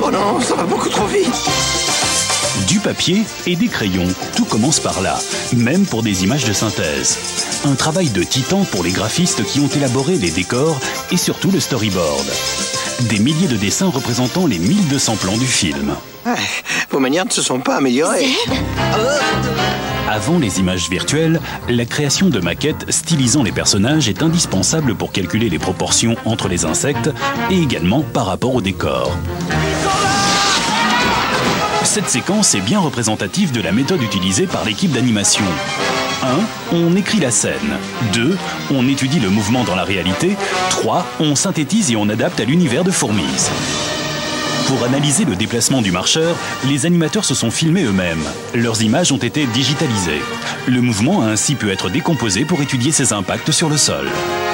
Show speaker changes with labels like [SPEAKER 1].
[SPEAKER 1] Oh non, ça va beaucoup trop vite.
[SPEAKER 2] Du papier et des crayons, tout commence par là, même pour des images de synthèse. Un travail de titan pour les graphistes qui ont élaboré les décors et surtout le storyboard. Des milliers de dessins représentant les 1200 plans du film.
[SPEAKER 1] Vos manières ne se sont pas améliorées.
[SPEAKER 2] Avant les images virtuelles, la création de maquettes stylisant les personnages est indispensable pour calculer les proportions entre les insectes et également par rapport au décor. Cette séquence est bien représentative de la méthode utilisée par l'équipe d'animation. 1. On écrit la scène. 2. On étudie le mouvement dans la réalité. 3. On synthétise et on adapte à l'univers de Fourmise. Pour analyser le déplacement du marcheur, les animateurs se sont filmés eux-mêmes. Leurs images ont été digitalisées. Le mouvement a ainsi pu être décomposé pour étudier ses impacts sur le sol.